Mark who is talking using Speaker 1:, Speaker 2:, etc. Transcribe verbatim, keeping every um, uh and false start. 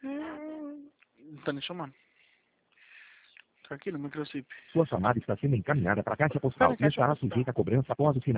Speaker 1: Hum, tá me chamando. Tá aqui no microchip.
Speaker 2: Sua chamada está sendo encaminhada para a caixa postal
Speaker 1: Para a
Speaker 2: e
Speaker 1: caixa
Speaker 2: estará
Speaker 1: postal.
Speaker 2: sujeita a cobrança após o final.